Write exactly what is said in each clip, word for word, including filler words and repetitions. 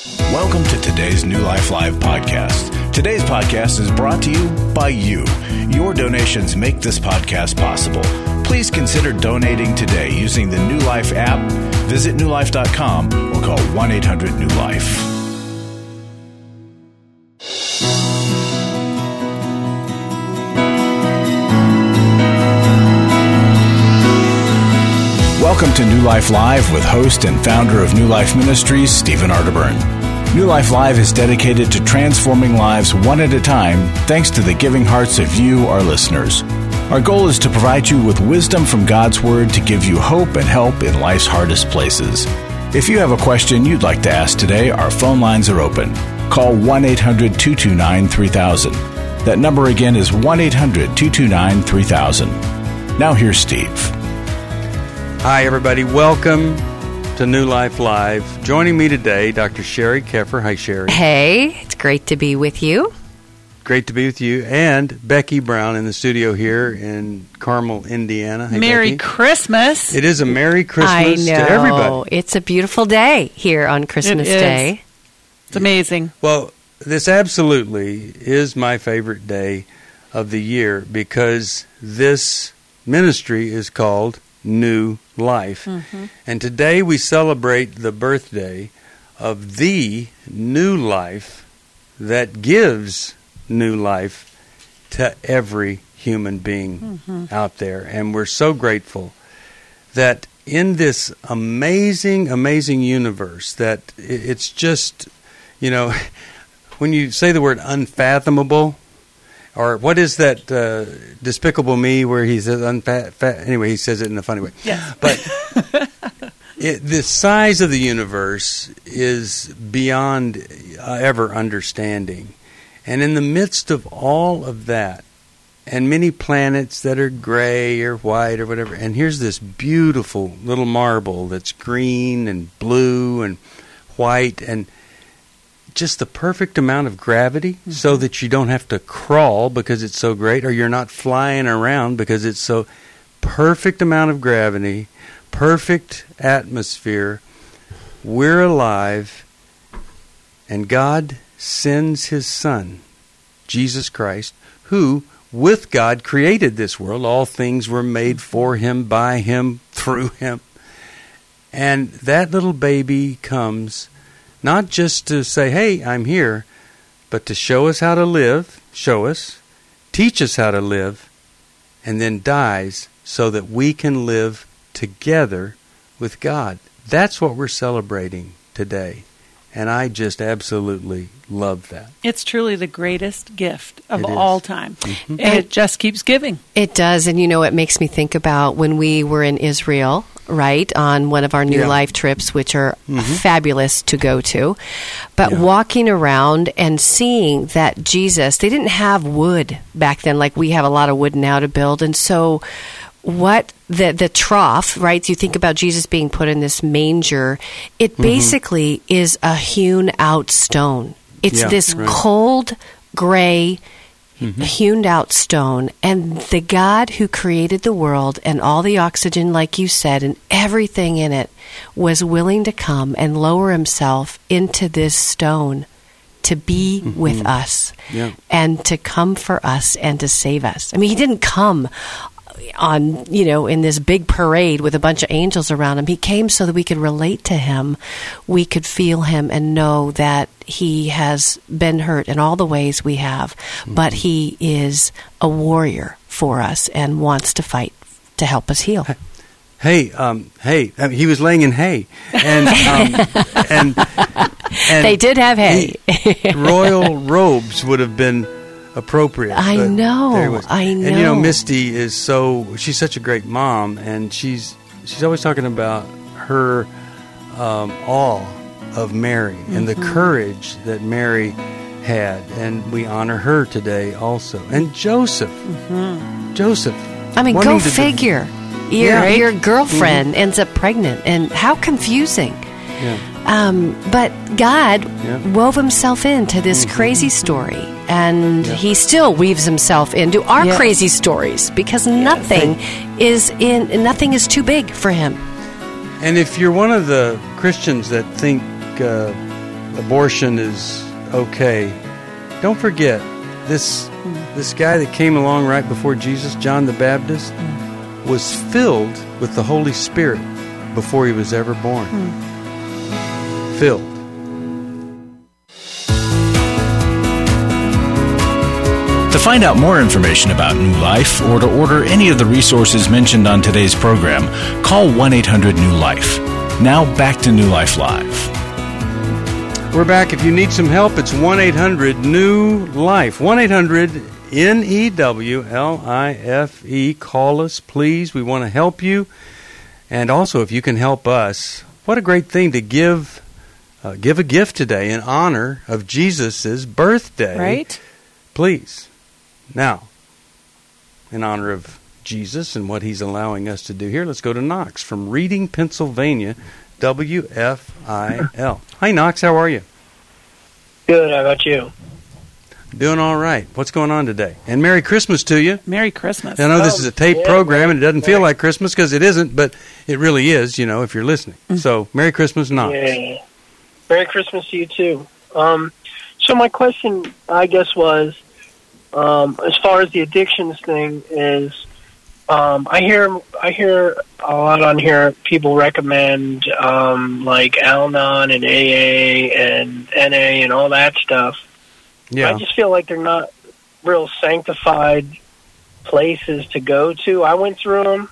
Welcome to today's New Life Live podcast. Today's podcast is brought to you by you. Your donations make this podcast possible. Please consider donating today using the New Life app, visit new life dot com, or call one eight hundred new life. Welcome to New Life Live with host and founder of New Life Ministries, Stephen Arterburn. New Life Live is dedicated to transforming lives one at a time thanks to the giving hearts of you, our listeners. Our goal is to provide you with wisdom from God's Word to give you hope and help in life's hardest places. If you have a question you'd like to ask today, our phone lines are open. Call one eight hundred two two nine three thousand. That number again is one eight hundred two two nine three thousand. Now here's Steve. Hi, everybody. Welcome to New Life Live. Joining me today, Doctor Sherry Keffer. Hi, Sherry. Hey, it's great to be with you. Great to be with you. And Becky Brown in the studio here in Carmel, Indiana. Hey, Merry Becky. Christmas. It is a Merry Christmas I know. to everybody. It's a beautiful day here on Christmas It is. Day. It's amazing. Well, this absolutely is my favorite day of the year because this ministry is called New Life. Mm-hmm. And today we celebrate the birthday of the new life that gives new life to every human being mm-hmm. out there. And we're so grateful that in this amazing, amazing universe that it's just, you know, when you say the word unfathomable, or what is that uh, Despicable Me where he says unfat? Fat, anyway, he says it in a funny way. Yes. But it, the size of the universe is beyond uh, ever understanding. And in the midst of all of that, and many planets that are gray or white or whatever, and here's this beautiful little marble that's green and blue and white and just the perfect amount of gravity mm-hmm. so that you don't have to crawl because it's so great, or you're not flying around because it's so perfect amount of gravity, perfect atmosphere. We're alive, and God sends His Son, Jesus Christ, who, with God, created this world. All things were made for Him, by Him, through Him. And that little baby comes not just to say, hey, I'm here, but to show us how to live, show us, teach us how to live, and then dies so that we can live together with God. That's what we're celebrating today. And I just absolutely love that. It's truly the greatest gift of It is. all time. Mm-hmm. And it just keeps giving. It does. And, you know, it makes me think about when we were in Israel, right, on one of our New Yeah. Life trips, which are Mm-hmm. fabulous to go to. But Yeah. walking around and seeing that Jesus, they didn't have wood back then like we have a lot of wood now to build. And so what the the trough, right? You think about Jesus being put in this manger. It Mm-hmm. basically is a hewn out stone. It's Yeah, this right. cold, gray, Mm-hmm. hewn out stone. And the God who created the world and all the oxygen, like you said, and everything in it, was willing to come and lower Himself into this stone to be Mm-hmm. with us Yeah. and to come for us and to save us. I mean, He didn't come on, you know, in this big parade with a bunch of angels around Him. He came so that we could relate to Him, we could feel Him and know that He has been hurt in all the ways we have, mm-hmm. but He is a warrior for us and wants to fight to help us heal. Hey, um, hey, I mean, he was laying in hay, and um, and, and they did have hay. he, royal robes would have been appropriate. I but know, there he was. I know. And you know, Misty is so she's such a great mom, and she's she's always talking about her um, awe of Mary mm-hmm. and the courage that Mary had, and we honor her today also. And Joseph, mm-hmm. Joseph. I mean, go to figure. De- Your, yeah, right? your girlfriend mm-hmm. ends up pregnant, and how confusing. Yeah. Um, but God yeah. wove Himself into this mm-hmm. crazy story, and yeah. He still weaves Himself into our yeah. crazy stories because nothing is in nothing is too big for Him. And if you're one of the Christians that think uh, abortion is okay, don't forget this this guy that came along right before Jesus, John the Baptist, was filled with the Holy Spirit before he was ever born. Mm. Filled. To find out more information about New Life or to order any of the resources mentioned on today's program, call one eight hundred new life. Now back to New Life Live. We're back. If you need some help, it's one eight hundred new life. one eight hundred N E W L I F E. Call us, please. We want to help you. And also, if you can help us, what a great thing to give uh, give a gift today in honor of Jesus' birthday. Right? Please. Now, in honor of Jesus and what he's allowing us to do here, let's go to Knox from Reading, Pennsylvania, W F I L. Hi, Knox. How are you? Good. How about you? Doing all right. What's going on today? And Merry Christmas to you. Merry Christmas. I know this is a taped yeah, program, and it doesn't Merry. feel like Christmas because it isn't, but it really is, you know, if you're listening. Mm-hmm. So, Merry Christmas, Knox. Yeah. Merry Christmas to you, too. Um, so my question, I guess, was, um, as far as the addictions thing is, um, I hear I hear a lot on here, people recommend, um, like Al-Anon and A A and N A and all that stuff. Yeah. I just feel like they're not real sanctified places to go to. I went through them.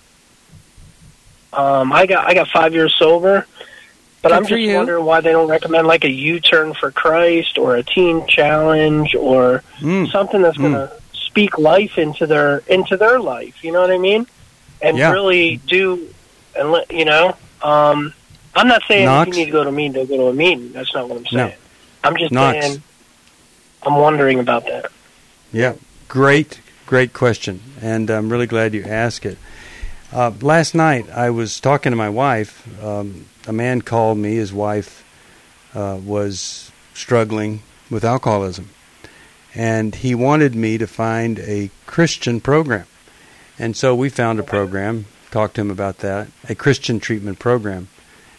Um, I got I got five years sober, but Good I'm for just you. wondering why they don't recommend like a U-turn for Christ or a teen challenge or Mm. something that's going to speak life into their into their life. You know what I mean? And Yeah. really do and let you know. Um, I'm not saying Knox? if you need to go to a meeting, don't go to a meeting. That's not what I'm saying. No. I'm just Knox. saying. I'm wondering about that. Yeah, great, great question, and I'm really glad you asked it. Uh, last night, I was talking to my wife. Um, a man called me. His wife uh, was struggling with alcoholism, and he wanted me to find a Christian program. And so we found a program, talked to him about that, a Christian treatment program.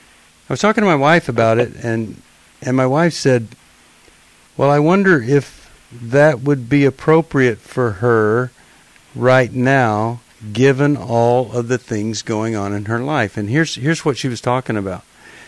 I was talking to my wife about it, and and my wife said, well, I wonder if that would be appropriate for her right now, given all of the things going on in her life. And here's here's what she was talking about.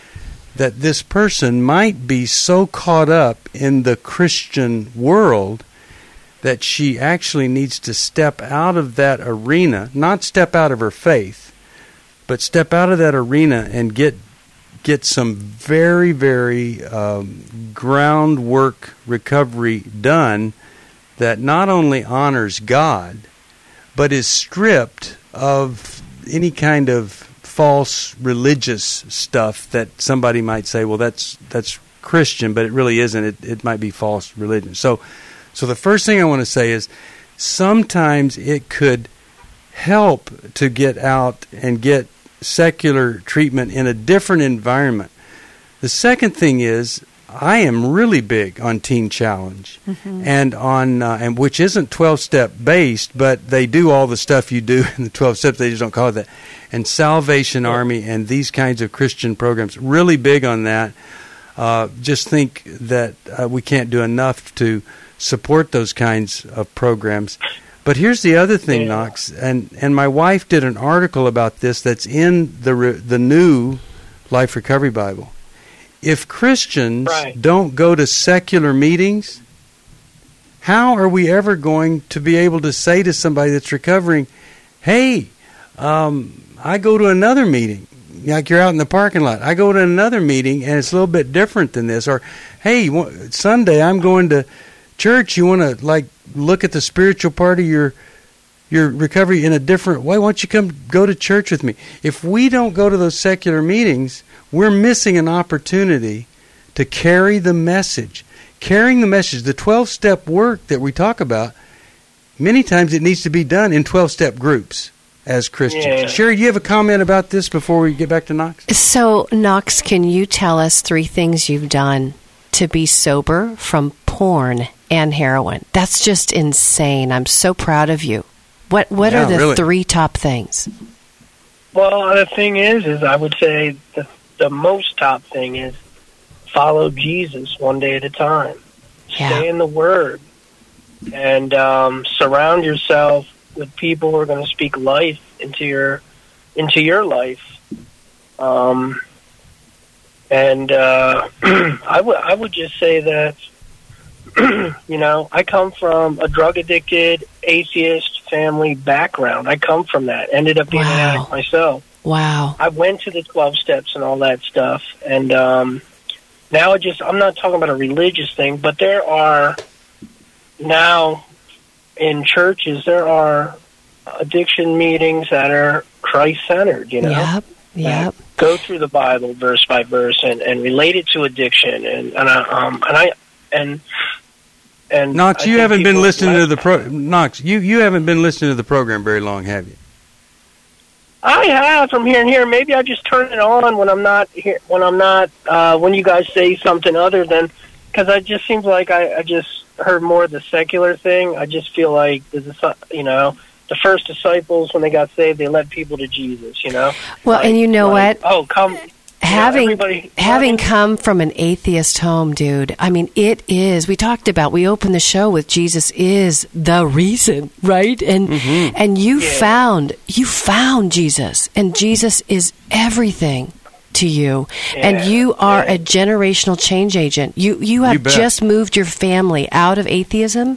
That this person might be so caught up in the Christian world that she actually needs to step out of that arena, not step out of her faith, but step out of that arena and get get some very, very um, groundwork recovery done that not only honors God, but is stripped of any kind of false religious stuff that somebody might say, well, that's that's Christian, but it really isn't. It, it might be false religion. So, so the first thing I want to say is sometimes it could help to get out and get secular treatment in a different environment. The second thing is, I am really big on Teen Challenge, mm-hmm. and on uh, and which isn't twelve-step based, but they do all the stuff you do in the twelve steps. They just don't call it that. And Salvation Army and these kinds of Christian programs, really big on that. Uh, just think that uh, we can't do enough to support those kinds of programs. But here's the other thing, Knox, and, and my wife did an article about this that's in the re, the new Life Recovery Bible. If Christians right. don't go to secular meetings, how are we ever going to be able to say to somebody that's recovering, hey, um, I go to another meeting, like you're out in the parking lot. I go to another meeting, and it's a little bit different than this. Or, hey, Sunday I'm going to church. You want to, like, look at the spiritual part of your your recovery in a different way. Why don't you come go to church with me? If we don't go to those secular meetings, we're missing an opportunity to carry the message. Carrying the message, the twelve-step work that we talk about, many times it needs to be done in twelve-step groups as Christians. Yeah. Sherry, do you have a comment about this before we get back to Knox? So, Knox, can you tell us three things you've done to be sober from porn and heroin? That's just insane. I'm so proud of you. What What Yeah, are the really. three top things? Well, the thing is, is I would say the the most top thing is follow Jesus one day at a time. Yeah. Stay in the Word, and um, surround yourself with people who are going to speak life into your into your life. Um, and uh, I would I would just say that you know I come from a drug addicted atheist family background. I come from that. Ended up being Wow. an addict myself. Wow. I went to the twelve steps and all that stuff, and um, now it just I'm not talking about a religious thing, but there are now in churches there are addiction meetings that are Christ-centered, you know? Yep. Yep. Go through the Bible verse by verse and, and relate it to addiction, and and I, um and I and and Knox, I you think haven't been people- listening to the pro. Knox, you you haven't been listening to the program very long, have you? I have from here and here. Maybe I just turn it on when I'm not here. When I'm not uh, when you guys say something other than because it just seems like I, I just heard more of the secular thing. I just feel like there's a, you know. The first disciples, when they got saved, they led people to Jesus, you know? Well, Like- and you know like, what? Oh, come. having everybody- having come from an atheist home, dude, I mean, it is. We talked about. We opened the show with Jesus is the reason, right? And Mm-hmm. and you Yeah. found you found Jesus, and Jesus is everything to you, and Yeah, you are yeah. a generational change agent. You you have bet. just moved your family out of atheism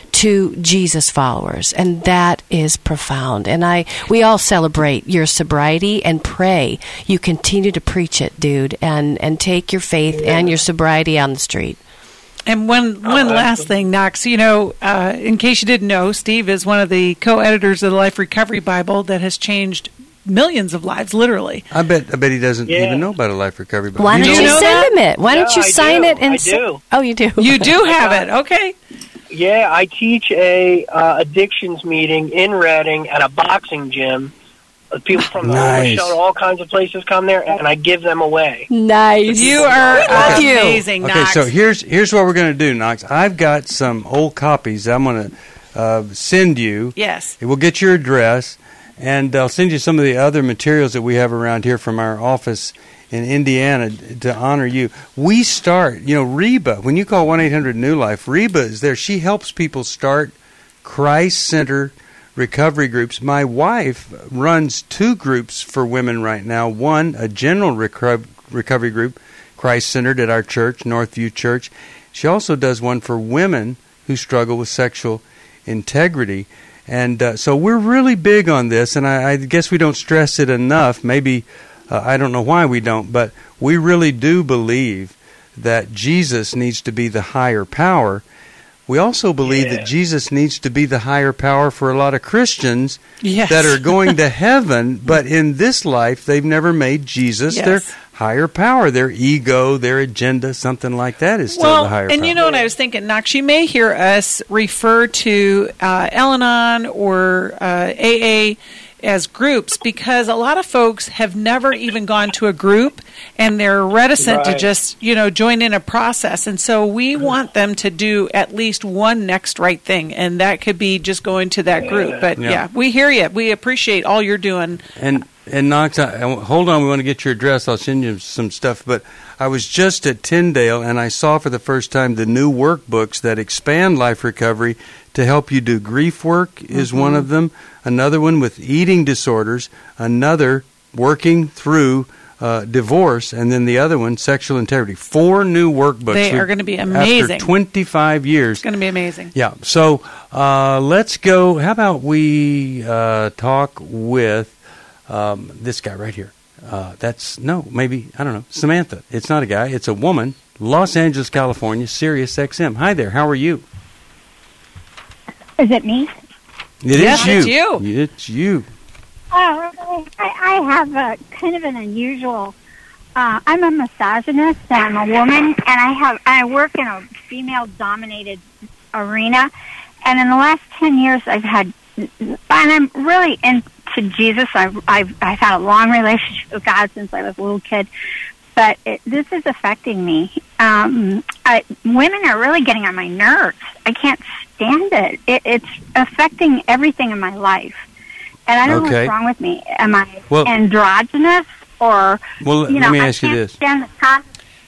to Jesus followers, and that is profound. And I we all celebrate your sobriety and pray you continue to preach it, dude, and and take your faith and your sobriety on the street. And one one Oh, last thing, Knox. You know, uh, in case you didn't know, Steve is one of the co-editors of the Life Recovery Bible that has changed millions of lives, literally. I bet. I bet he doesn't Yeah. even know about a life recovery. Bible. Why You don't know you, know send that? him it? Why don't Yeah, you I sign do. it and I s- do. Oh, you do. You do have it, okay? Yeah, I teach a uh, addictions meeting in Reading at a boxing gym. Uh, People from the Nice. show, all kinds of places come there, and I give them away. Nice. You are love you. amazing, Okay, Knox. so here's here's what we're going to do, Knox. I've got some old copies I'm going to uh, send you. Yes. We'll get your address, and I'll send you some of the other materials that we have around here from our office in Indiana to honor you. We start, you know, Reba, when you call one eight hundred New Life, Reba is there. She helps people start Christ-centered recovery groups. My wife runs two groups for women right now. One, a general reco- recovery group, Christ-centered at our church, Northview Church. She also does one for women who struggle with sexual integrity. And uh, so we're really big on this, and I, I guess we don't stress it enough. Maybe, uh, I don't know why we don't, but we really do believe that Jesus needs to be the higher power. We also believe Yeah. that Jesus needs to be the higher power for a lot of Christians Yes. that are going to heaven, but in this life they've never made Jesus Yes. their higher power. Their ego, their agenda, something like that is still Well, the higher and power. you know what I was thinking, Knox? You may hear us refer to uh, Al-Anon or uh, A A as groups because a lot of folks have never even gone to a group and they're reticent to Right. just, you know, join in a process. And so we want them to do at least one next right thing, and that could be just going to that group. But Yeah. yeah, we hear you. We appreciate all you're doing. And and Knox, I, I- hold on, we want to get your address. I'll send you some stuff. But I was just at Tyndale, and I saw for the first time the new workbooks that expand life recovery to help you do grief work is Mm-hmm. one of them. Another one with eating disorders. Another working through uh, divorce, and then the other one, sexual integrity. Four new workbooks. They are We- gonna be amazing. After twenty-five years. It's going to be amazing. Yeah. So uh, let's go. How about we uh, talk with um, this guy right here? Uh, that's no, maybe I don't know. Samantha. It's not a guy. It's a woman. Los Angeles, California. Sirius X M. Hi there. How are you? Is it me? It Yes, is you. it's you. It's you. Oh, I, I have a kind of an unusual. Uh, I'm a misogynist. And I'm a woman, and I have I work in a female-dominated arena. And in the last ten years, I've had, and I'm really into Jesus. I've I've, I've had a long relationship with God since I was a little kid. But it, this is affecting me. Um, I, women are really getting on my nerves. I can't stand it. it. It's affecting everything in my life. And I don't know Okay. what's wrong with me. Am I Well- androgynous or, Well, you know, let me I ask you can't this. stand the con-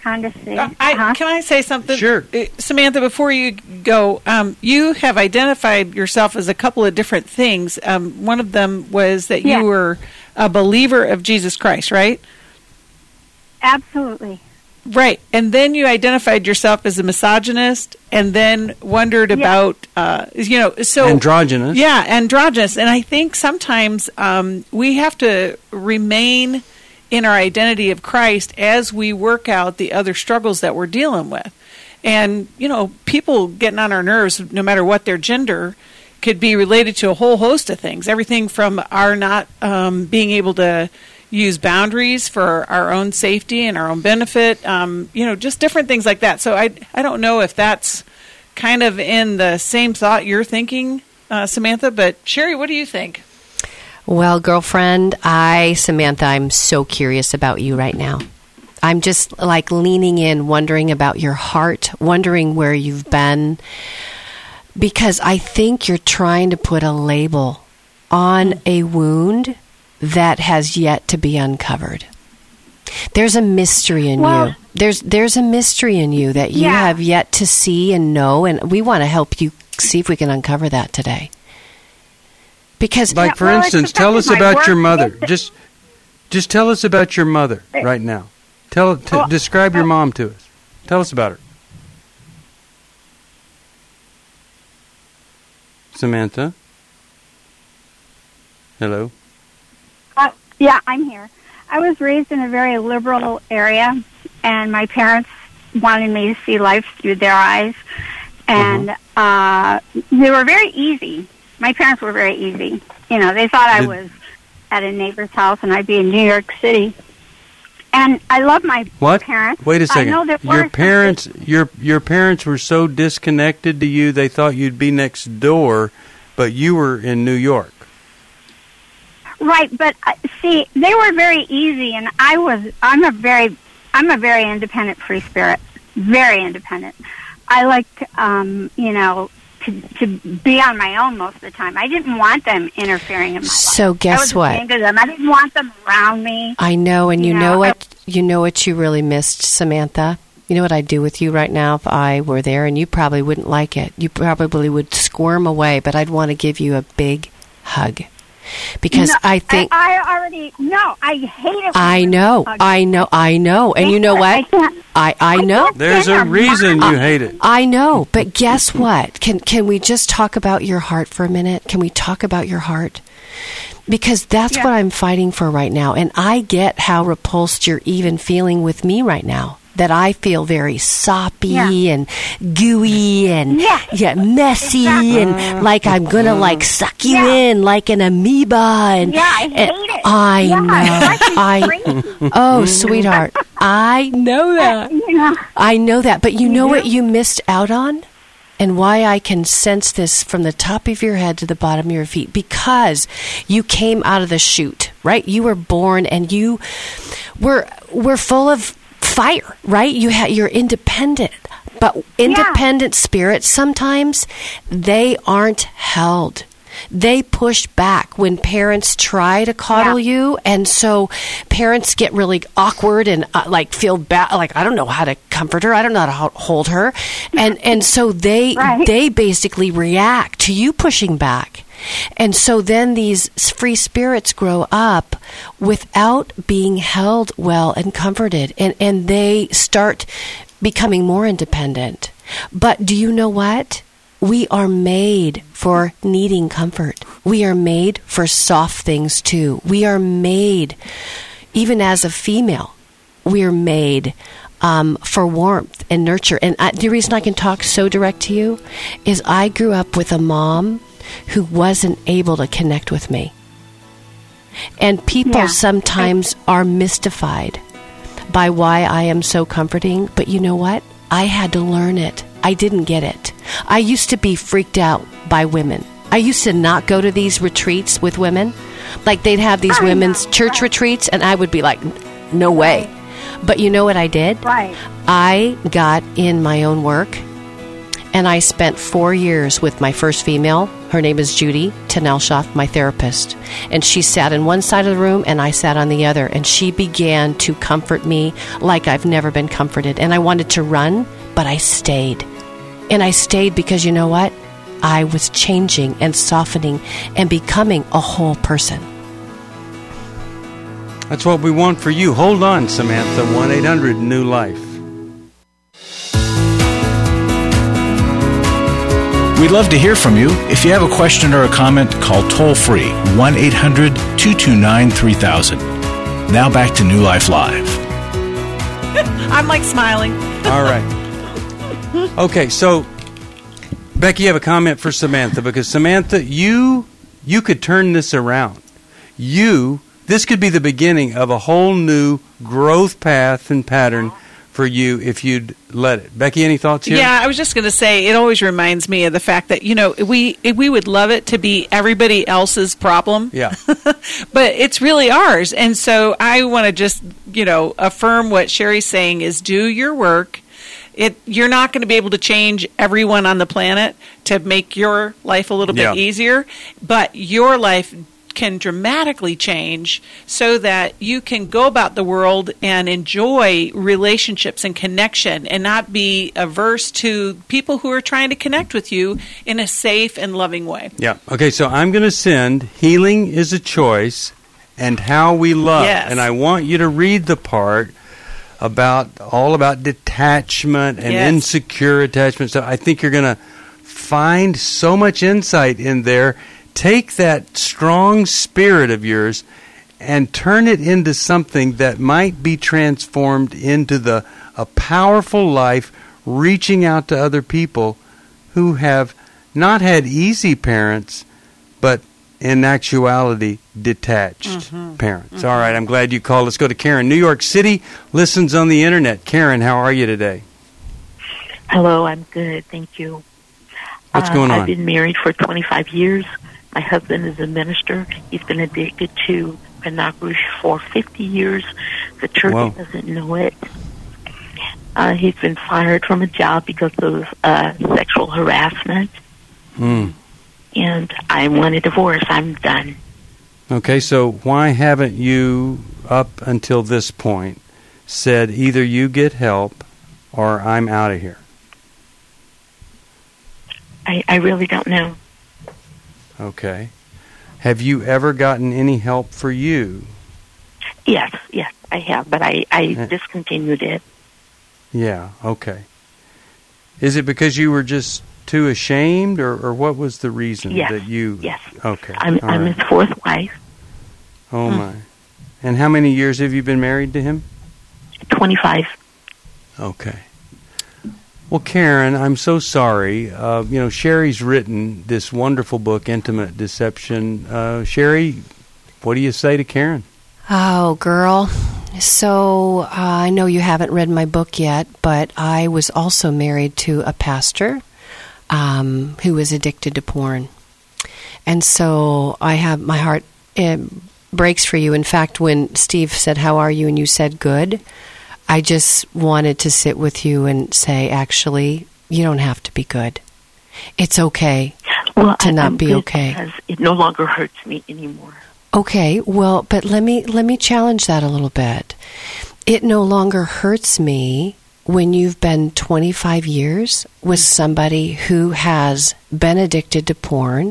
trying to see. Uh, I, uh-huh. Can I say something? Sure. Uh, Samantha, before you go, um, you have identified yourself as a couple of different things. Um, one of them was that Yeah. you were a believer of Jesus Christ, right? Absolutely. Right. And then you identified yourself as a misogynist and then wondered Yeah. about, uh, you know, so. Androgynous. Yeah, androgynous. And I think sometimes um, we have to remain in our identity of Christ as we work out the other struggles that we're dealing with. And, you know, people getting on our nerves, no matter what their gender, could be related to a whole host of things. Everything from our not um, being able to use boundaries for our own safety and our own benefit, um, you know, just different things like that. So I, I don't know if that's kind of in the same thought you're thinking, uh, Samantha, but Sherry, what do you think? Well, girlfriend, I, Samantha, I'm so curious about you right now. I'm just like leaning in, wondering about your heart, wondering where you've been, because I think you're trying to put a label on a wound that has yet to be uncovered. There's a mystery in Well- you. There's there's a mystery in you that you Yeah. have yet to see and know, and we want to help you see if we can uncover that today. Because Like, Yeah, for well, it's instance, tell us affected my about your work. mother. It's- Just just tell us about your mother right now. Tell t- Well, Describe your uh, mom to us. Tell us about her. Samantha? Hello? Uh, yeah, I'm here. I was raised in a very liberal area, and my parents wanted me to see life through their eyes. And uh, they were very easy. My parents were very easy. You know, they thought I Did- was at a neighbor's house and I'd be in New York City. And I love my What? parents. Wait a second. I know that Your we're- parents your your parents were so disconnected to you they thought you'd be next door, but you were in New York. Right, but uh, see, they were very easy, and I was. I'm a very, I'm a very independent free spirit. Very independent. I like, um, you know, to to be on my own most of the time. I didn't want them interfering in my life. So I guess was what? ashamed of them. I didn't want them around me. I know, and you You know know, what? You know what you really missed, Samantha? You know what I'd do with you right now if I were there, and you probably wouldn't like it. You probably would squirm away, but I'd want to give you a big hug. Because No, I think... I, I already no. I hate it. when I women know, hug I me. know, I know. And you know I what? can't. I, I know. can't There's stand a their reason mouth. you hate it. I know, but guess what? Can can we just talk about your heart for a minute? Can we talk about your heart? Because that's Yeah. what I'm fighting for right now. And I get how repulsed you're even feeling with me right now. That I feel very soppy Yeah. and gooey and Yeah. yeah, messy Exactly. and like I'm gonna like suck you Yeah. in like an amoeba and Yeah, I and hate it. I Yeah, know. it drives me I crazy. oh sweetheart, I know that. You know. I know that, but you know You what do? you missed out on? And why I can sense this from the top of your head to the bottom of your feet. Because you came out of the chute, right? You were born and you were, were full of fire, right? You ha- you're independent. But independent spirits, sometimes they aren't held. They push back when parents try to coddle Yeah. you, and so parents get really awkward and uh, like feel bad. Like I don't know how to comfort her. I don't know how to ho- hold her, and and so they Right. they basically react to you pushing back, and so then these free spirits grow up without being held well and comforted, and and they start becoming more independent. But do you know what? We are made for needing comfort. We are made for soft things too. We are made, even as a female, we are made um, for warmth and nurture. And I, the reason I can talk so direct to you is I grew up with a mom who wasn't able to connect with me. And people Yeah. sometimes are mystified by why I am so comforting. But you know what? I had to learn it. I didn't get it. I used to be freaked out by women. I used to not go to these retreats with women. Like they'd have these I women's know, church right. retreats, and I would be like, no way. But you know what I did? Right. I got in my own work, And I spent four years with my first female. Her name is Judy Tenelshoff, my therapist. And she sat in one side of the room and I sat on the other. And she began to comfort me like I've never been comforted. And I wanted to run, but I stayed. And I stayed because you know what? I was changing and softening and becoming a whole person. That's what we want for you. Hold on, Samantha. one eight hundred new life. We'd love to hear from you. If you have a question or a comment, call toll-free one eight hundred two two nine three thousand. Now back to New Life Live. I'm like smiling. All right. Okay, so Becky, you have a comment for Samantha, because Samantha, you you could turn this around. You, this could be the beginning of a whole new growth path and pattern for you if you'd let it. Becky, any thoughts here? Yeah, I was just going to say, it always reminds me of the fact that, you know, we we would love it to be everybody else's problem. Yeah. But it's really ours. And so I want to just, you know, affirm what Sherry's saying is do your work. It, you're not going to be able to change everyone on the planet to make your life a little bit Yeah. easier, but your life can dramatically change so that you can go about the world and enjoy relationships and connection and not be averse to people who are trying to connect with you in a safe and loving way. Yeah. Okay, so I'm going to send Healing is a Choice and How We Love. Yes. And I want you to read the part about all about detachment and Yes. insecure attachment. So I think you're going to find so much insight in there. Take that strong spirit of yours and turn it into something that might be transformed into the a powerful life, reaching out to other people who have not had easy parents, but in actuality, detached Mm-hmm. parents. Mm-hmm. All right, I'm glad you called. Let's go to Karen. New York City listens on the internet. Karen, how are you today? Hello, I'm good, thank you. What's Uh, going on? I've been married for twenty-five years. My husband is a minister. He's been addicted to pornography for fifty years. The church Wow. doesn't know it. Uh, he's been fired from a job because of uh, sexual harassment. Hmm. And I want a divorce. I'm done. Okay, so why haven't you, up until this point, said either you get help or I'm out of here? I, I really don't know. Okay. Have you ever gotten any help for you? Yes, yes, I have, but I, I Yeah. discontinued it. Yeah, okay. Is it because you were just too ashamed, or, or what was the reason Yes, that you... yes. Okay. I'm, all I'm right. his fourth wife, Oh, my. And how many years have you been married to him? twenty-five. Okay. Well, Karen, I'm so sorry. Uh, you know, Sherry's written this wonderful book, Intimate Deception. Uh, Sherry, what do you say to Karen? Oh, girl. So uh, I know you haven't read my book yet, but I was also married to a pastor um, who was addicted to porn. And so I have my heart uh, breaks for you. In fact, when Steve said, "How are you?" and you said, "Good," I just wanted to sit with you and say, actually, you don't have to be good. It's okay Well, to I, not I'm be good okay. because it no longer hurts me anymore. Okay, well, but let me let me challenge that a little bit. It no longer hurts me when you've been twenty-five years with somebody who has been addicted to porn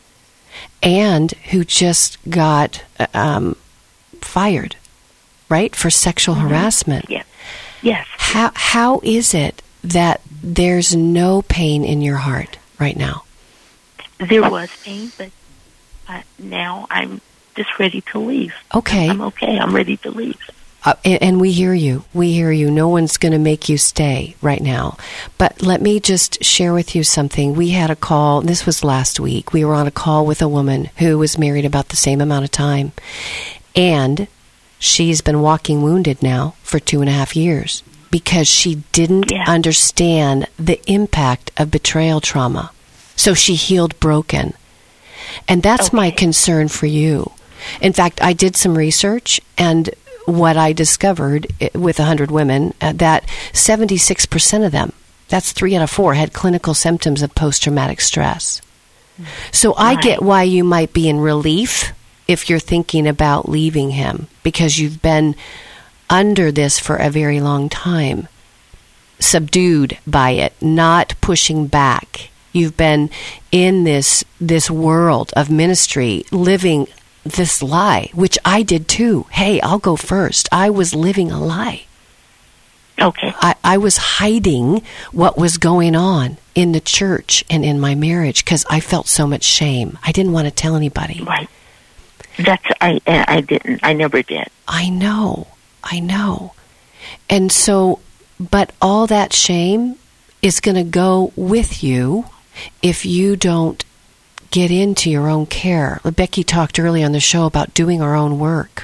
and who just got um, fired, right, for sexual Mm-hmm. harassment. Yes. Yes. How how is it that there's no pain in your heart right now? There was pain, but uh, now I'm just ready to leave. Okay. I'm okay. I'm ready to leave. Uh, and, and we hear you. We hear you. No one's going to make you stay right now. But let me just share with you something. We had a call, this was last week. We were on a call with a woman who was married about the same amount of time. And she's been walking wounded now for two and a half years because she didn't Yeah. understand the impact of betrayal trauma. So she healed broken. And that's my Okay. concern for you. In fact, I did some research, and what I discovered i- with one hundred women, uh, that seventy-six percent of them That's three out of four had clinical symptoms of post-traumatic stress. So I Right. get why you might be in relief if you're thinking about leaving him, because you've been under this for a very long time, subdued by it, not pushing back. You've been in this this world of ministry, living this lie, which I did too. Hey, I'll go first. I was living a lie. Okay. I, I was hiding what was going on in the church and in my marriage because I felt so much shame. I didn't want to tell anybody. Right. That's I. I didn't. I never did. I know. I know. And so, but all that shame is going to go with you if you don't get into your own care. Becky talked earlier on the show about doing our own work.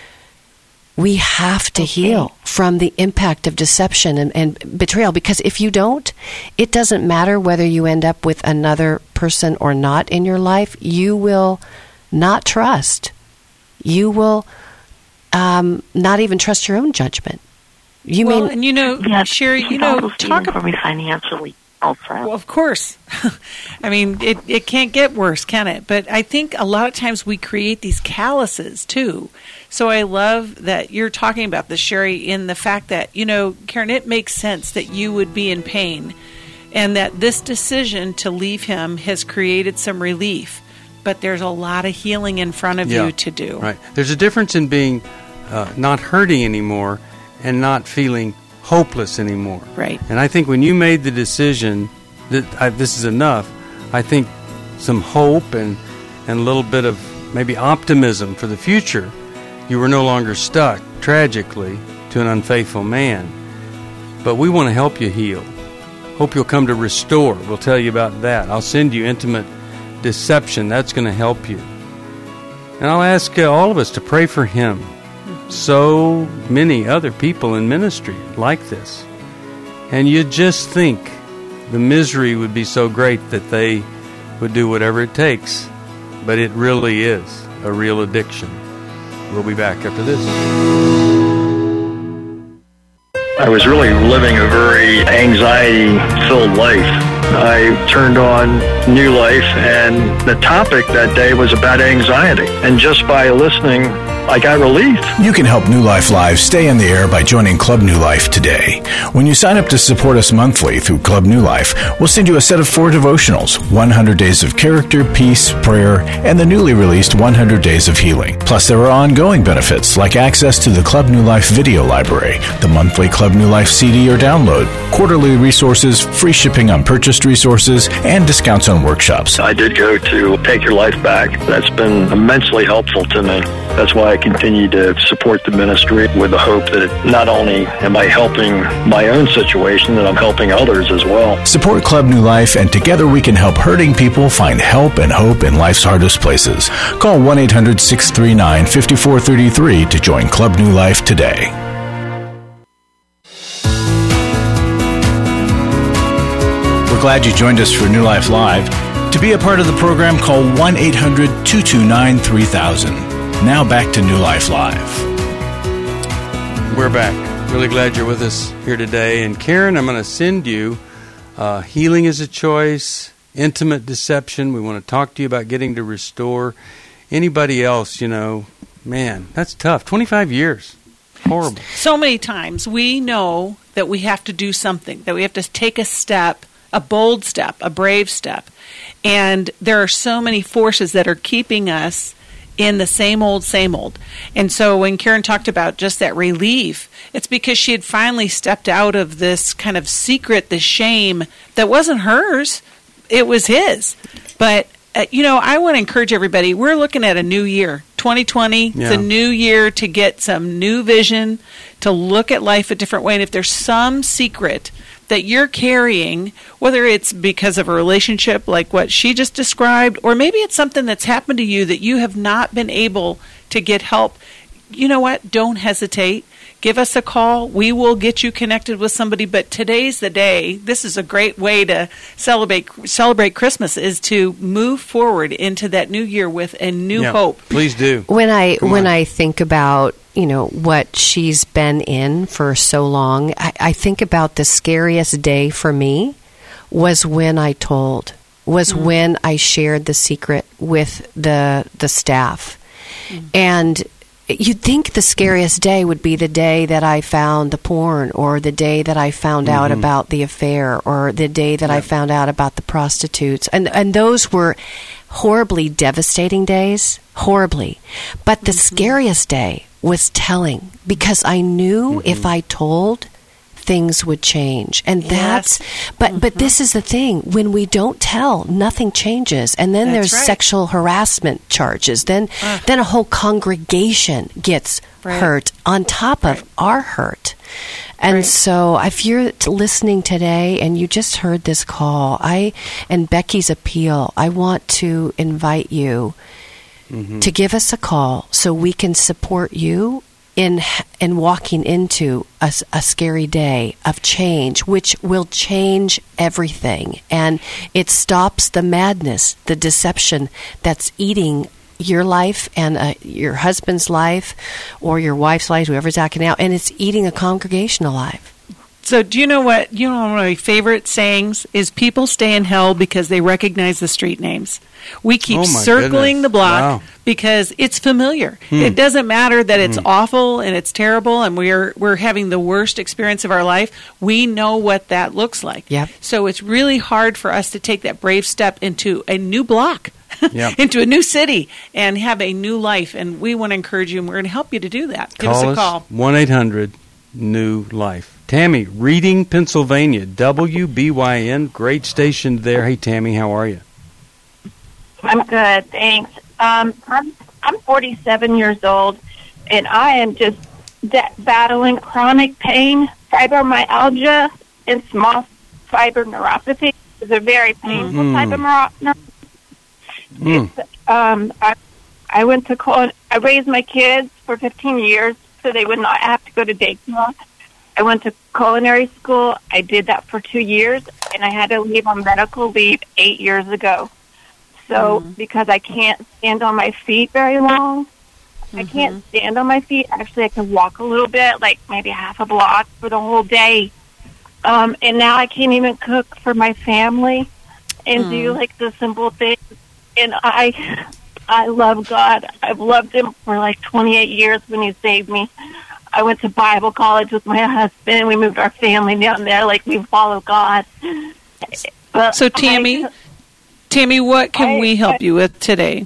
We have to Okay. heal from the impact of deception and, and betrayal, because if you don't, it doesn't matter whether you end up with another person or not in your life, you will not trust. You will um, not even trust your own judgment. You well, mean, and you know, Yeah, Sherry, she's you know, also talk stealing about. from me financially also. Well, of course. I mean, it, it can't get worse, can it? But I think a lot of times we create these calluses, too. So I love that you're talking about this, Sherry, in the fact that, you know, Karen, it makes sense that you would be in pain and that this decision to leave him has created some relief. But there's a lot of healing in front of Yeah, you to do. Right. There's a difference in being uh, not hurting anymore and not feeling hopeless anymore. Right. And I think when you made the decision that I, this is enough, I think some hope and, and a little bit of maybe optimism for the future, you were no longer stuck, tragically, to an unfaithful man. But we want to help you heal. Hope you'll come to Restore. We'll tell you about that. I'll send you Intimate Deception. That's going to help you. And I'll ask uh, all of us to pray for him. So many other people in ministry like this. And you just think the misery would be so great that they would do whatever it takes. But it really is a real addiction. We'll be back after this. I was really living a very anxiety-filled life. I turned on New Life, and the topic that day was about anxiety. And just by listening, I got relief. You can help New Life Live stay in the air by joining Club New Life today. When you sign up to support us monthly through Club New Life, we'll send you a set of four devotionals, one hundred Days of Character, Peace, Prayer, and the newly released one hundred Days of Healing. Plus, there are ongoing benefits like access to the Club New Life video library, the monthly Club New Life C D or download, quarterly resources, free shipping on purchased resources, and discounts on workshops. I did go to Take Your Life Back. That's been immensely helpful to me. That's why I continue to support the ministry with the hope that not only am I helping my own situation, that I'm helping others as well. Support Club New Life, and together we can help hurting people find help and hope in life's hardest places. Call one eight hundred six three nine five four three three to join Club New Life today. We're glad you joined us for New Life Live. To be a part of the program, call one eight hundred two two nine three thousand. Now back to New Life Live. We're back. Really glad you're with us here today. And Karen, I'm going to send you uh, Healing is a Choice, Intimate Deception. We want to talk to you about getting to Restore. Anybody else, you know, man, that's tough. twenty-five years. Horrible. So many times we know that we have to do something, that we have to take a step, a bold step, a brave step. And there are so many forces that are keeping us in the same old, same old. And so when Karen talked about just that relief, it's because she had finally stepped out of this kind of secret, the shame that wasn't hers, it was his. But, uh, you know, I want to encourage everybody, we're looking at a new year. twenty twenty, Yeah. it's a new year to get some new vision, to look at life a different way. And if there's some secret that you're carrying, whether it's because of a relationship like what she just described, or maybe it's something that's happened to you that you have not been able to get help, you know what? Don't hesitate. give us a call. We will get you connected with somebody. But today's the day. This is a great way to celebrate celebrate Christmas, is to move forward into that new year with a new Yeah, hope. Please do. When I Come when on. I think about, you know, what she's been in for so long, I, I think about the scariest day for me was when I told, was Mm. when I shared the secret with the the staff. Mm. And you'd think the scariest day would be the day that I found the porn, or the day that I found out Mhm. about the affair, or the day that I found out about the prostitutes. And and those were horribly devastating days, horribly. But the scariest day was telling, because I knew if I told, things would change. And that's but but this is the thing, when we don't tell, nothing changes. And then That's there's right. sexual harassment charges. Then Ugh. then a whole congregation gets Right. hurt on top of our hurt. And Right. so if you're t- listening today and you just heard this call, I and Becky's appeal, I want to invite you to give us a call so we can support you in in walking into a, s- a scary day of change, which will change everything. And it stops the madness, the deception that's eating your life and uh, your husband's life, or your wife's life, whoever's acting out, and it's eating a congregation alive. So do you know what, you know one of my favorite sayings is, people stay in hell because they recognize the street names. We keep Oh, my circling goodness. the block Wow. because it's familiar. Hmm. It doesn't matter that it's awful and it's terrible and we're we're having the worst experience of our life. We know what that looks like. Yep. So it's really hard for us to take that brave step into a new block. Yep. into a new city and have a new life. And we want to encourage you, and we're going to help you to do that. Give Call us a call. one eight hundred new life. Tammy, Reading, Pennsylvania, W B Y N, great station there. Hey, Tammy, how are you? I'm good, thanks. Um, I'm I'm forty-seven years old, and I am just da- battling chronic pain, fibromyalgia, and small fiber neuropathy. It's a very painful Mm. type of neuro- Mm. It's, um, I, I went to cul- I raised my kids for fifteen years so they would not have to go to daycare. I went to culinary school. I did that for two years, and I had to leave on medical leave eight years ago. So because I can't stand on my feet very long, I can't stand on my feet. Actually, I can walk a little bit, like maybe half a block for the whole day. Um, and now I can't even cook for my family and do like the simple things. And I, I love God. I've loved Him for like twenty-eight years when He saved me. I went to Bible college with my husband. We moved our family down there. Like, we follow God. But So, Tammy, I, Tammy, what can I- we help I- you with today?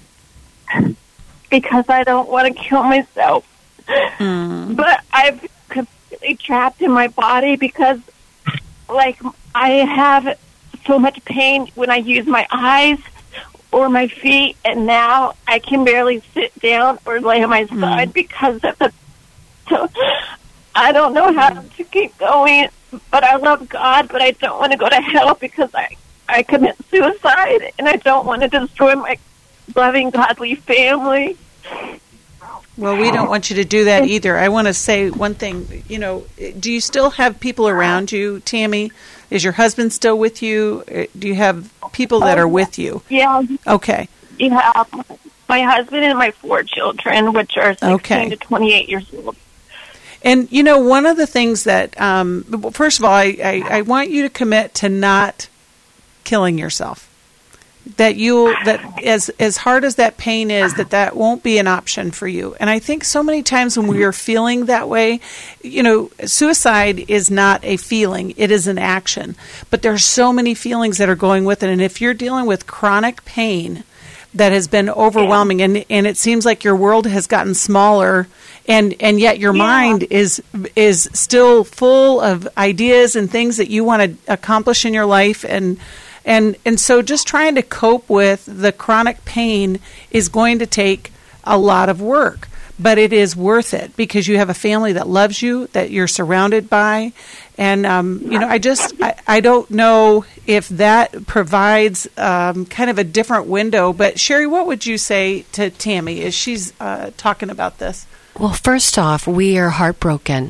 because I don't want to kill myself. Mm. But I'm completely trapped in my body because, like, I have so much pain when I use my eyes or my feet, and now I can barely sit down or lay on my side because of the. So I don't know how to keep going, but I love God, but I don't want to go to hell because I, I commit suicide, and I don't want to destroy my loving, godly family. Well, we don't want you to do that either. I want to say one thing. You know, do you still have people around you, Tammy? Is your husband still with you? Uh, Do you have people that are with you? Yeah. Okay. Yeah, my husband and my four children, which are sixteen Okay. to twenty-eight years old. And, you know, one of the things that, um, well, first of all, I, I, I want you to commit to not killing yourself. That you that as as hard as that pain is, that that won't be an option for you. And I think so many times when we are feeling that way, you know, suicide is not a feeling, it is an action. But there's so many feelings that are going with it. And if you're dealing with chronic pain that has been overwhelming, and and it seems like your world has gotten smaller, and and yet your Yeah. mind is is still full of ideas and things that you want to accomplish in your life, and and and so just trying to cope with the chronic pain is going to take a lot of work, but it is worth it because you have a family that loves you, that you're surrounded by. And, um, you know, I just, I, I don't know if that provides um, kind of a different window. But, Sherry, what would you say to Tammy as she's uh, talking about this? Well, first off, we are heartbroken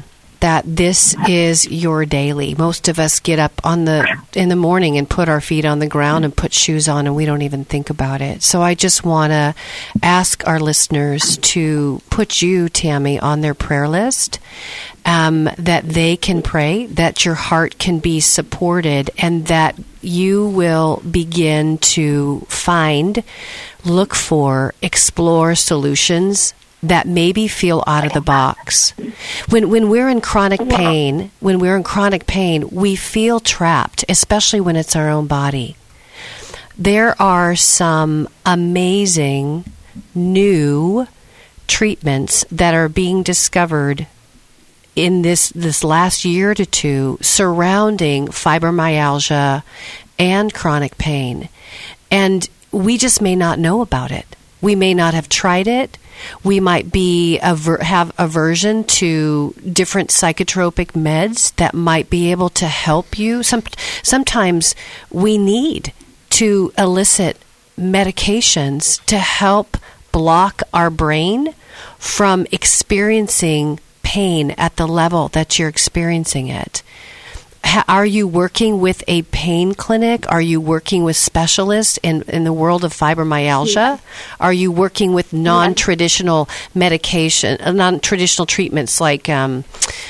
that this is your daily. Most of us get up on the in the morning and put our feet on the ground and put shoes on, and we don't even think about it. So I just want to ask our listeners to put you, Tammy, on their prayer list, um, that they can pray, that your heart can be supported, and that you will begin to find, look for, explore solutions that maybe feel out of the box. When when we're in chronic pain, when we're in chronic pain, we feel trapped, especially when it's our own body. There are some amazing new treatments that are being discovered in this this last year to two surrounding fibromyalgia and chronic pain. And we just may not know about it. We may not have tried it. We might be aver- have aversion to different psychotropic meds that might be able to help you. Some, sometimes we need to elicit medications to help block our brain from experiencing pain at the level that you're experiencing it. Are you working with a pain clinic? Are you working with specialists in, in the world of fibromyalgia? Yeah. Are you working with non-traditional medication, uh, non-traditional treatments like um,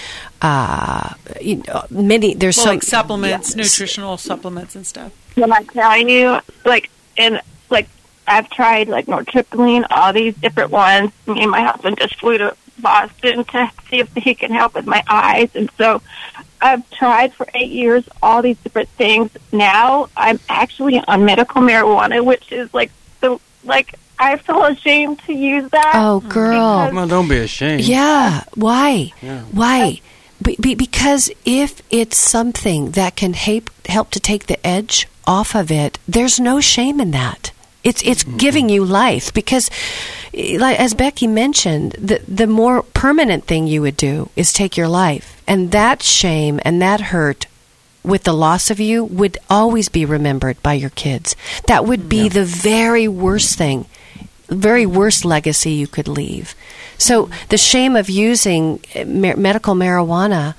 uh, you know, many? There's well, so like supplements, yeah. nutritional supplements and stuff. When I tell you, like, and like I've tried like nortriptyline, all these different ones. Me and my husband just flew to Boston to see if he can help with my eyes, and so I've tried for eight years all these different things. Now I'm actually on medical marijuana, which is like the like I feel ashamed to use that. Oh, girl! Well, don't be ashamed. Yeah. Why? Yeah. Why? Be, be, because if it's something that can help help to take the edge off of it, there's no shame in that. It's it's mm-hmm. giving you life, because, like, as Becky mentioned, the the more permanent thing you would do is take your life, and that shame and that hurt with the loss of you would always be remembered by your kids. That would be yeah. the very worst thing, very worst legacy you could leave. So the shame of using me- medical marijuana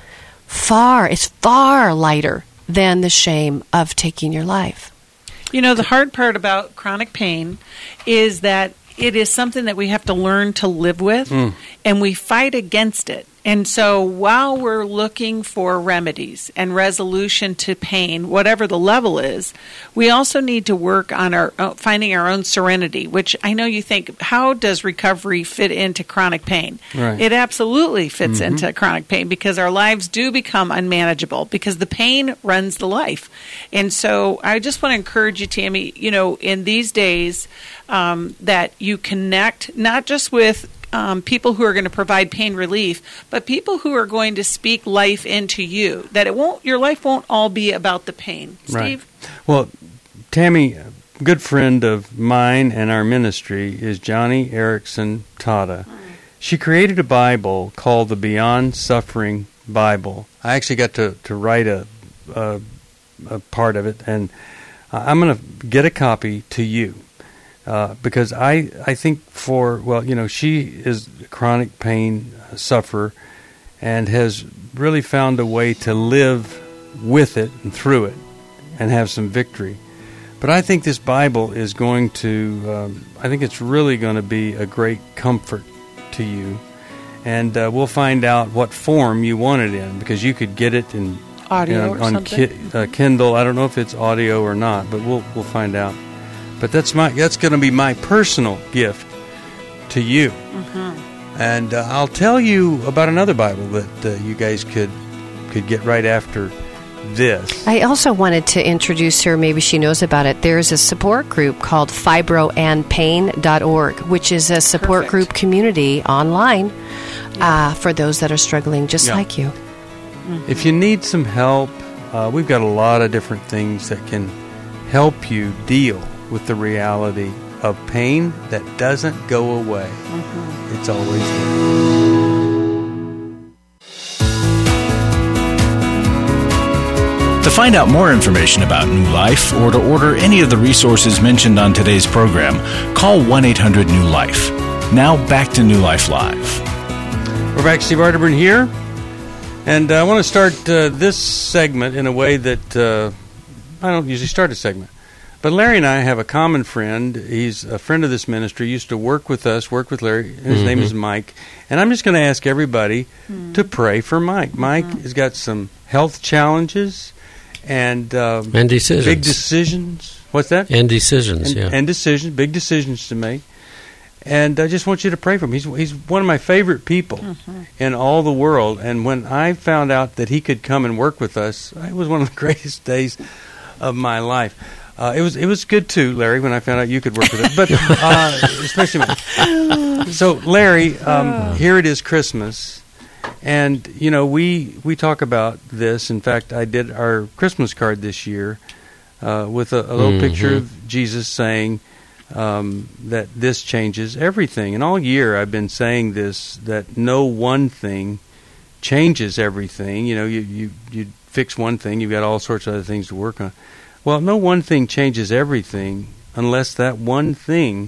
far is far lighter than the shame of taking your life. You know, the hard part about chronic pain is that it is something that we have to learn to live with, mm. and we fight against it. And so while we're looking for remedies and resolution to pain, whatever the level is, we also need to work on our uh, finding our own serenity, which I know you think, how does recovery fit into chronic pain? Right. It absolutely fits mm-hmm. into chronic pain, because our lives do become unmanageable because the pain runs the life. And so I just want to encourage you, Tammy, you know, in these days um, that you connect not just with Um, people who are going to provide pain relief, but people who are going to speak life into you. That it won't, your life won't all be about the pain. Steve? Right. Well, Tammy, a good friend of mine and our ministry is Johnny Erickson Tata. Mm. She created a Bible called the Beyond Suffering Bible. I actually got to, to write a, a, a part of it, and I'm going to get a copy to you. Uh, because I, I think for, well, you know, she is a chronic pain sufferer and has really found a way to live with it and through it and have some victory. But I think this Bible is going to, um, I think it's really going to be a great comfort to you. And uh, we'll find out what form you want it in, because you could get it in audio, you know, or on something. Ki- uh, Kindle. I don't know if it's audio or not, but we'll we'll find out. But that's my that's going to be my personal gift to you. Mm-hmm. And uh, I'll tell you about another Bible that uh, you guys could could get right after this. I also wanted to introduce her. Maybe she knows about it. There's a support group called fibro and pain dot org, which is a support Perfect. group community online yeah. uh, for those that are struggling just yeah. like you. Mm-hmm. If you need some help, uh, we've got a lot of different things that can help you deal with the reality of pain that doesn't go away. Mm-hmm. It's always there. To find out more information about New Life or to order any of the resources mentioned on today's program, call one eight hundred new life. Now back to New Life Live. We're back. Steve Arterburn here. And uh, I want to start uh, this segment in a way that uh, I don't usually start a segment. But Larry and I have a common friend. He's a friend of this ministry, used to work with us, work with Larry. His mm-hmm. name is Mike. And I'm just going to ask everybody mm-hmm. to pray for Mike. Mm-hmm. Mike has got some health challenges and, um, and decisions. Big decisions. What's that? And decisions, and, yeah. And decisions, big decisions to make. And I just want you to pray for him. He's he's one of my favorite people mm-hmm. in all the world. And when I found out that he could come and work with us, it was one of the greatest days of my life. Uh, it was it was good too, Larry, when I found out you could work with us. But uh, especially me. So, Larry, um, here it is Christmas, and you know we we talk about this. In fact, I did our Christmas card this year uh, with a, a little mm-hmm. picture of Jesus saying. Um, that this changes everything. And all year I've been saying this, that no one thing changes everything. You know, you, you, you fix one thing, you've got all sorts of other things to work on. Well, no one thing changes everything unless that one thing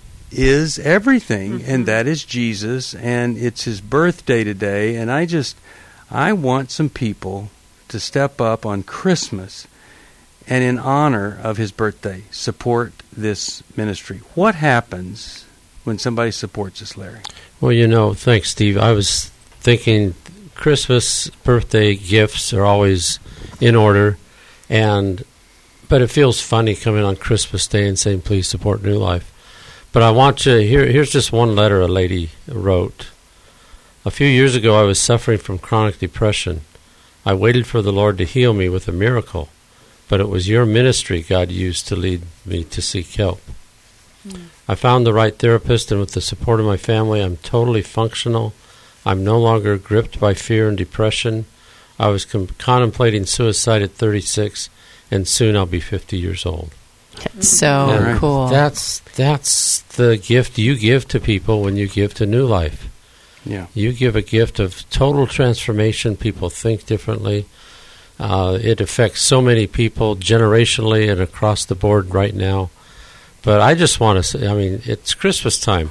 is everything, mm-hmm. and that is Jesus, and it's his birthday today. And I just, I want some people to step up on Christmas and in honor of his birthday, support this ministry. What happens when somebody supports us, Larry? Well, you know, thanks, Steve. I was thinking Christmas, birthday gifts are always in order, and but it feels funny coming on Christmas Day and saying, please support New Life. But I want you, here, here's just one letter a lady wrote. A few years ago, I was suffering from chronic depression. I waited for the Lord to heal me with a miracle. But it was your ministry God used to lead me to seek help. Mm. I found the right therapist, and with the support of my family, I'm totally functional. I'm no longer gripped by fear and depression. I was com- contemplating suicide at thirty-six, and soon I'll be fifty years old. That's so and cool. That's that's the gift you give to people when you give to New Life. Yeah, you give a gift of total transformation. People think differently. Uh, it affects so many people generationally and across the board right now. But I just want to say, I mean, it's Christmas time.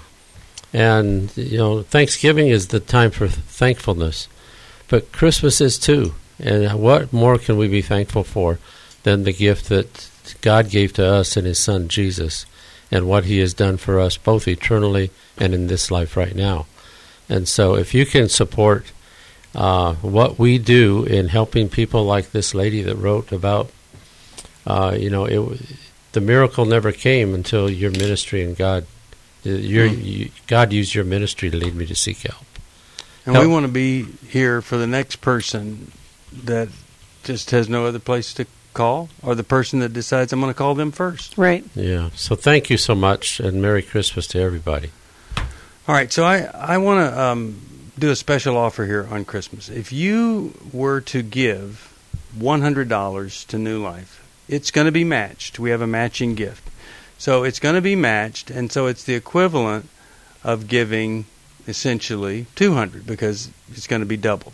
And, you know, Thanksgiving is the time for thankfulness. But Christmas is too. And what more can we be thankful for than the gift that God gave to us in his Son, Jesus, and what he has done for us both eternally and in this life right now. And so if you can support Uh, what we do in helping people like this lady that wrote about, uh, you know, it, the miracle never came until your ministry and God, your, mm. you, God used your ministry to lead me to seek help. And help. we want to be here for the next person that just has no other place to call, or the person that decides I'm going to call them first. Right. Yeah. So thank you so much, and Merry Christmas to everybody. All right. So I, I want to... Um, do a special offer here on Christmas. If you were to give one hundred dollars to New Life, it's going to be matched. We have a matching gift. So it's going to be matched, and so it's the equivalent of giving essentially two hundred dollars because it's going to be doubled.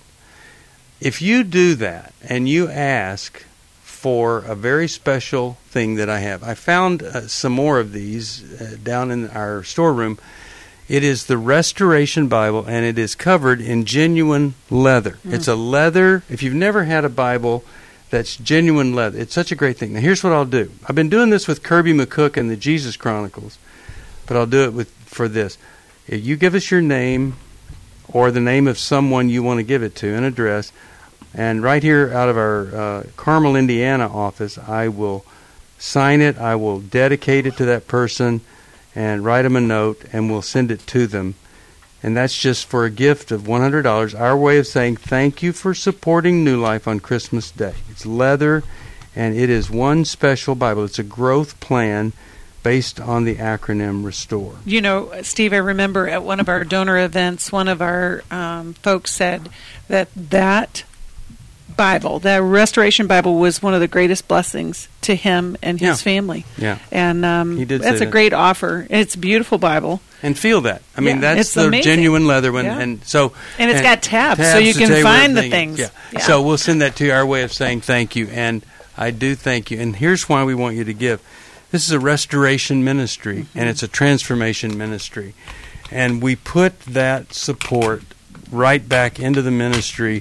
If you do that and you ask for a very special thing that I have, I found uh, some more of these uh, down in our storeroom. It is the Restoration Bible, and it is covered in genuine leather. Mm. It's a leather. If you've never had a Bible that's genuine leather, it's such a great thing. Now, here's what I'll do. I've been doing this with Kirby McCook and the Jesus Chronicles, but I'll do it with for this. If you give us your name or the name of someone you want to give it to, an address, and right here out of our uh, Carmel, Indiana office, I will sign it. I will dedicate it to that person and write them a note, and we'll send it to them. And that's just for a gift of one hundred dollars, our way of saying thank you for supporting New Life on Christmas Day. It's leather, and it is one special Bible. It's a growth plan based on the acronym RESTORE. You know, Steve, I remember at one of our donor events, one of our um, folks said that that Bible, the Restoration Bible, was one of the greatest blessings to him and his yeah. family. Yeah, and um, he did that's say a that. great offer. It's a beautiful Bible. And feel that. I mean, yeah, that's the amazing. genuine leather one. Yeah. And so, and it's and got tabs, tabs so you can you find the thing things. Yeah. Yeah. So we'll send that to you, our way of saying thank you. And I do thank you. And here's why we want you to give. This is a restoration ministry, mm-hmm. and it's a transformation ministry. And we put that support right back into the ministry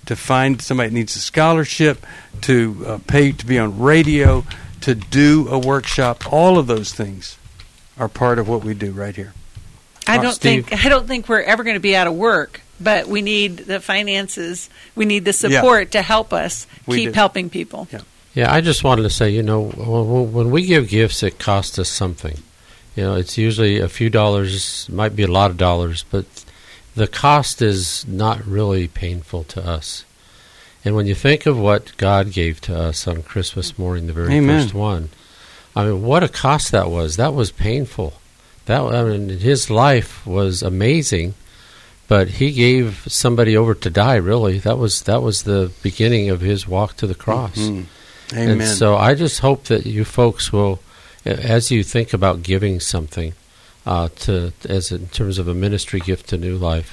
to find somebody that needs a scholarship, to uh, pay to be on radio, to do a workshop. All of those things are part of what we do right here. I Uh, don't Steve? think I don't think we're ever going to be out of work, but we need the finances, we need the support to help us We keep do. helping people. Yeah. Yeah, I just wanted to say, you know, when when we give gifts, it costs us something. You know, it's usually a few dollars, might be a lot of dollars, but the cost is not really painful to us. And when you think of what God gave to us on Christmas morning, the very Amen. first one, I mean, what a cost that was. That was painful. That I mean, his life was amazing, but he gave somebody over to die. Really, that was that was the beginning of his walk to the cross. Mhm. Amen. And so I just hope that you folks will, as you think about giving something, uh, to as in terms of a ministry gift to New Life,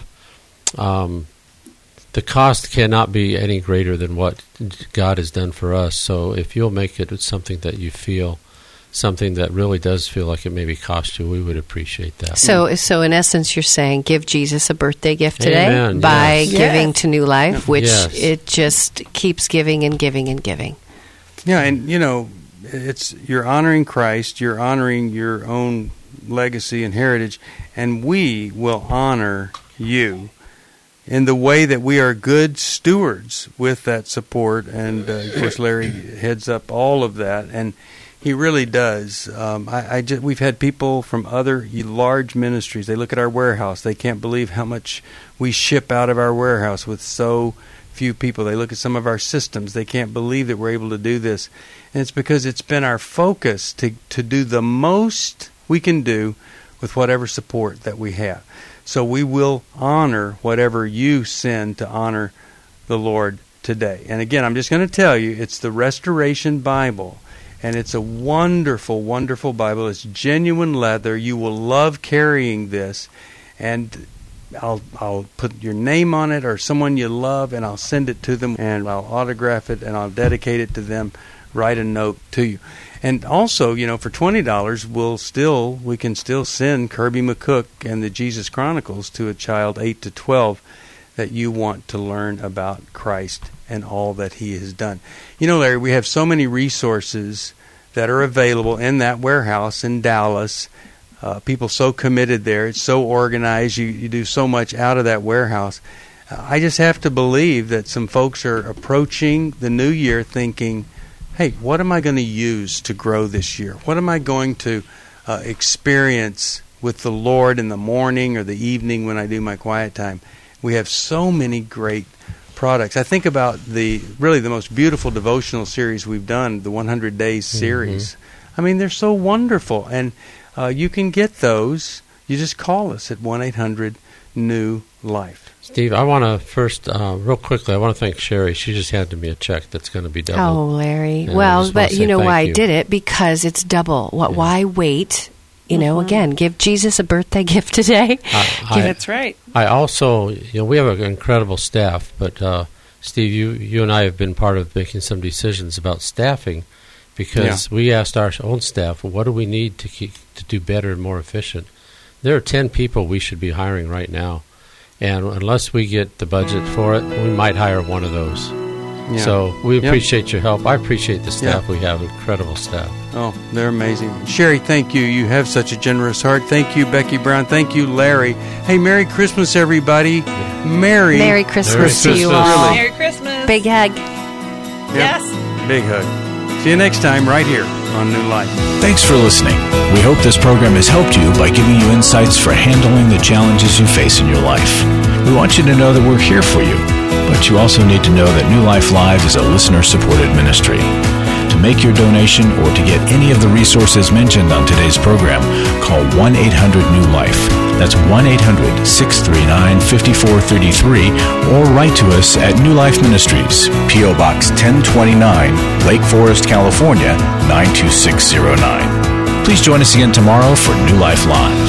um, the cost cannot be any greater than what God has done for us. So if you'll make it something that you feel, something that really does feel like it maybe cost you, we would appreciate that. So, so in essence, you're saying give Jesus a birthday gift today Amen, by yes. giving Yes. to New Life, which Yes. it just keeps giving and giving and giving. Yeah, and you know, it's you're honoring Christ, you're honoring your own legacy and heritage, and we will honor you in the way that we are good stewards with that support. And uh, of course, Larry heads up all of that, and he really does. Um, I, I just, we've had people from other large ministries. They look at our warehouse. They can't believe how much we ship out of our warehouse with so few people. They look at some of our systems. They can't believe that we're able to do this. And it's because it's been our focus to, to do the most we can do with whatever support that we have. So we will honor whatever you send to honor the Lord today. And again, I'm just going to tell you, it's the Restoration Bible. And it's a wonderful, wonderful Bible. It's genuine leather. You will love carrying this. And I'll I'll put your name on it or someone you love, and I'll send it to them, and I'll autograph it, and I'll dedicate it to them, write a note to you. And also, you know, for twenty dollars, we'll still, we can still send Kirby McCook and the Jesus Chronicles to a child eight to twelve that you want to learn about Christ and all that he has done. You know, Larry, we have so many resources that are available in that warehouse in Dallas. Uh, people so committed there. It's so organized. You, you do so much out of that warehouse. Uh, I just have to believe that some folks are approaching the new year thinking, hey, what am I going to use to grow this year? What am I going to uh, experience with the Lord in the morning or the evening when I do my quiet time? We have so many great products. I think about the really the most beautiful devotional series we've done, the one hundred Days series. Mm-hmm. I mean, they're so wonderful. And uh, you can get those. You just call us at one eight hundred new life. Steve, I want to first, uh, real quickly, I want to thank Sherry. She just handed me a check that's going to be double. Oh, Larry. And I well, just wanna but say you know thank why you. I did it? Because it's double. What? Yeah. Why wait? You know, again, give Jesus a birthday gift today. I, I, That's right. I also, you know, we have an incredible staff, but uh, Steve, you you and I have been part of making some decisions about staffing because yeah. we asked our own staff, well, what do we need to keep, to do better and more efficient? There are ten people we should be hiring right now, and unless we get the budget for it, we might hire one of those. Yeah. So we appreciate yep. your help. I appreciate the staff. Yeah. We have incredible staff. Oh, they're amazing. Sherry, thank you. You have such a generous heart. Thank you, Becky Brown. Thank you, Larry. Hey, Merry Christmas, everybody. Merry, Merry Christmas Merry to Christmas. you all. Really. Merry Christmas. Big hug. Yep. Yes. Big hug. See you next time right here on New Life. Thanks for listening. We hope this program has helped you by giving you insights for handling the challenges you face in your life. We want you to know that we're here for you, but you also need to know that New Life Live is a listener-supported ministry. To make your donation or to get any of the resources mentioned on today's program, call one eight hundred new life. That's one eight hundred, six three nine, five four three three, or write to us at New Life Ministries, P O Box ten twenty-nine, Lake Forest, California, nine two six zero nine. Please join us again tomorrow for New Life Live.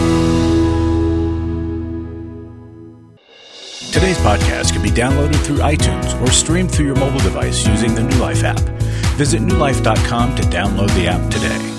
Today's podcast can be downloaded through iTunes or streamed through your mobile device using the New Life app. Visit new life dot com to download the app today.